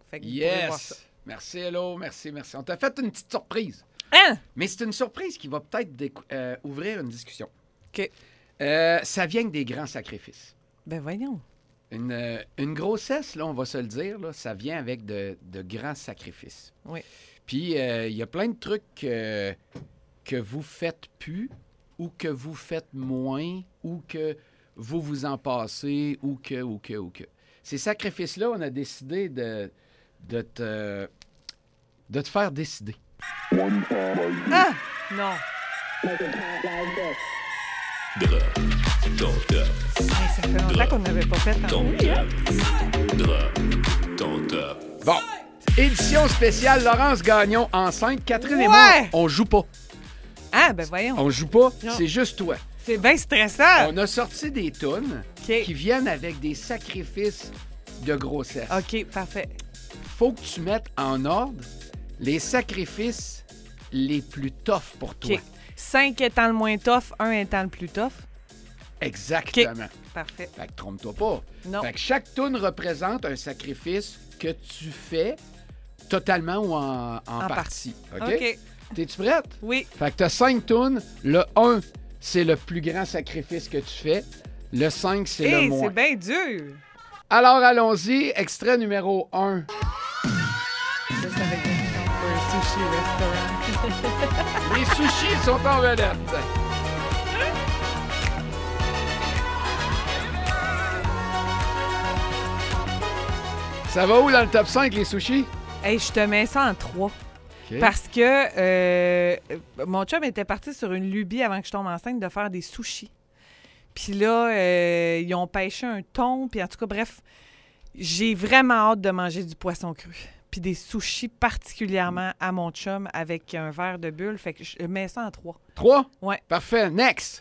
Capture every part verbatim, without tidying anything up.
Fait que vous pouvez voir Yes! ça. Merci, hello, merci, merci. On t'a fait une petite surprise. Hein? Mais c'est une surprise qui va peut-être décou- euh, ouvrir une discussion. OK. Euh, ça vient que des grands sacrifices. Ben voyons. Une, euh, une grossesse, là, on va se le dire, là, ça vient avec de, de grands sacrifices. Oui. Puis, euh, il y a plein de trucs euh, que vous faites plus ou que vous faites moins ou que vous vous en passez ou que, ou que, ou que. Ces sacrifices-là, on a décidé de, de, te, de te faire décider. Ah! Non. Hey, ça fait longtemps qu'on n'avait pas fait un oui, hein? Bon, édition spéciale Laurence Gagnon enceinte. Catherine et Ouais! moi, on joue pas. Ah, ben voyons. On joue pas, Non. c'est juste toi. C'est bien stressant. On a sorti des tunes OK. qui viennent avec des sacrifices de grossesse. OK, parfait. Faut que tu mettes en ordre les sacrifices les plus toughs pour toi. OK. cinq étant le moins tough, un étant le plus tough. Exactement. Parfait. Fait que trompe-toi pas. Non. Fait que chaque tune représente un sacrifice que tu fais totalement ou en, en En partie. OK? OK. T'es-tu prête? Oui. Fait que t'as cinq tunes. Le un, c'est le plus grand sacrifice que tu fais. Le cinq, c'est le Hé, moins. c'est bien dur. Alors, allons-y. Extrait numéro un. Ça, ça va être une pour un sushi restaurant. Les sushis sont en vedette. Ça va où dans le top cinq, les sushis? Hey, je te mets ça en trois. OK. Parce que euh, mon chum était parti sur une lubie avant que je tombe enceinte de faire des sushis. Puis là, euh, ils ont pêché un thon. Puis en tout cas, bref, j'ai vraiment hâte de manger du poisson cru. Puis des sushis particulièrement à mon chum avec un verre de bulle. Fait que je mets ça en trois. Trois? Ouais. Parfait. Next.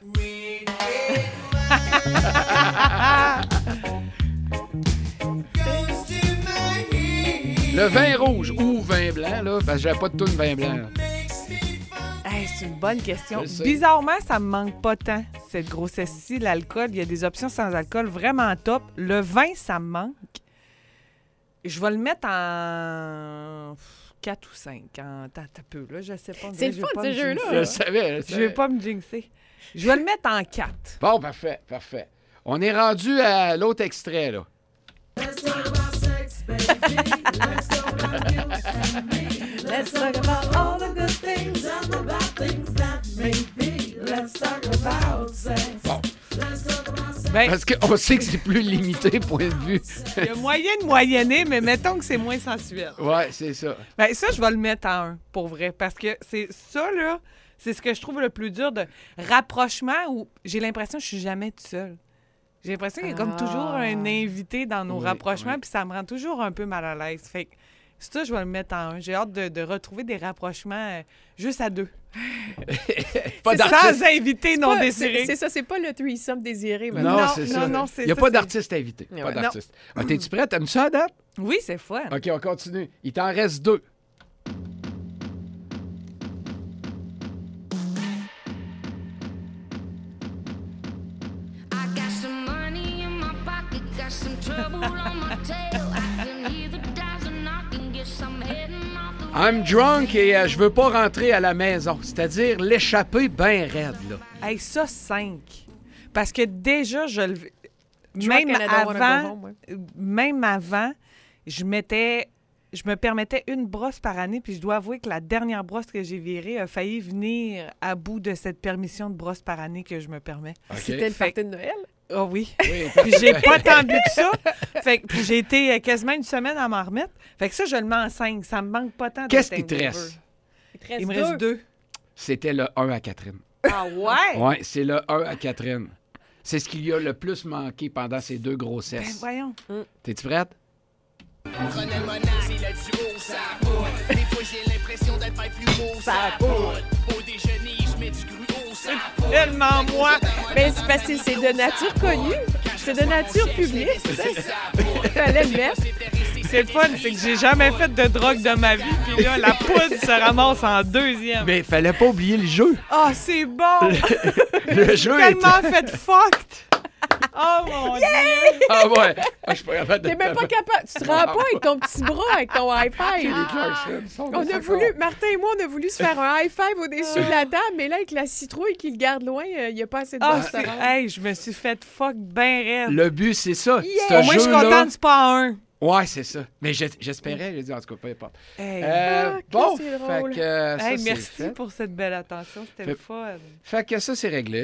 Le vin rouge ou vin blanc, là, parce que j'avais pas de toune vin blanc. là. Hey, c'est une bonne question. Je sais. Bizarrement, ça me manque pas tant, cette grossesse-ci. L'alcool, il y a des options sans alcool vraiment top. Le vin, ça me manque. Je vais le mettre en quatre ou cinq. En... T'as t'as peu, là, je sais pas. C'est le Je vais fun, pas ce me jeu-là. jinxer. Je le savais. Je, le Je savais. vais pas me jinxer. Je vais le mettre en quatre. Bon, parfait, parfait. On est rendu à l'autre extrait, là. Let's talk about all the good things and the bad things that may be. Let's talk about sex. Bon. Ben, Parce qu'on sait que c'est plus limité, point de vue. il y a moyen de moyenner, mais mettons que c'est moins sensuel. Ouais, c'est ça. Ben, ça, je vais le mettre en un, pour vrai. Parce que c'est ça, là, c'est ce que je trouve le plus dur de rapprochement où j'ai l'impression que je suis jamais toute seule. J'ai l'impression qu'il y a comme Ah. toujours un invité dans nos Oui, rapprochements, oui. puis ça me rend toujours un peu mal à l'aise. Fait que ça, je vais le mettre en un. J'ai hâte de, de retrouver des rapprochements euh, juste à deux. Pas C'est d'artiste. sans invité non Pas- désiré. C'est c'est ça, c'est pas le threesome désiré. Non, maintenant. Non, c'est non, ça. non, c'est Il n'y a ça, pas c'est- d'artiste invité. Pas Ouais. d'artiste. Ah, t'es-tu prête? T'aimes ça à date? Oui, c'est fun. OK, on continue. Il t'en reste deux. I got some money in my pocket, got some trouble on my tail. I can hear the dials and I can guess I'm heading off the I'm drunk et euh, je veux pas rentrer à la maison. C'est-à-dire l'échapper bien raide, là. Hey, ça, cinq. Parce que déjà, je le... Drunk Même and I don't wanna go avant, home, ouais. même avant, je mettais... Je me permettais une brosse par année, puis je dois avouer que la dernière brosse que j'ai virée a failli venir à bout de cette permission de brosse par année que je me permets. OK. C'était le Fait- party de Noël. Oh oui. Oui, Puis j'ai pas tant bu que ça. Fait que puis j'ai été euh, quasiment une semaine à m'en remettre. Fait que ça, je le mets en cinq. Ça me manque pas tant. Qu'est-ce d'être qui te hangover. reste? Il te reste Il me deux. reste deux. C'était le un à Catherine. Ah ouais? Ouais, c'est le un à Catherine. C'est ce qui lui a le plus manqué pendant ces deux Ben grossesses. voyons. T'es-tu prête? Prenez le monarque, c'est le duo, ça poudre. Des fois, j'ai l'impression d'être pas plus beau, ça poudre. Au déjeuner, je mets du gruau, ça poudre. Tellement moi. Ben, c'est parce que c'est de nature connue. C'est de nature publique. Il fallait le mettre. C'est le fun, c'est que j'ai jamais fait de drogue de ma vie. Puis là, la poudre se ramasse en deuxième. Mais fallait pas oublier le jeu. Ah, c'est bon! Le jeu Tellement était... fait fucked! Oh mon Dieu! Ah ouais! Ah, je suis pas capable de T'es même te- pas capable. Tu te rends pas avec ton petit bras, avec ton high five. Les Clarkson sont On de a ce voulu, corps. Martin et moi, on a voulu se faire un high five au-dessus de la table, mais là, avec la citrouille qui le garde loin, il n'y a pas assez de Ah, bras c'est... pour se rendre. Hey, je me suis fait fuck ben raide. Le but, c'est ça. Yeah! Ce Au moins, je suis jeu-là- contente, c'est pas un. Ouais, c'est ça. Mais j'ai- j'espérais, j'ai dit, en tout cas, peu importe. Hey, Euh, Ah, que bon, c'est fait drôle. que euh, ça, hey, c'est merci fait. pour cette belle attention. C'était le Fait- fun. Fait que ça, c'est réglé.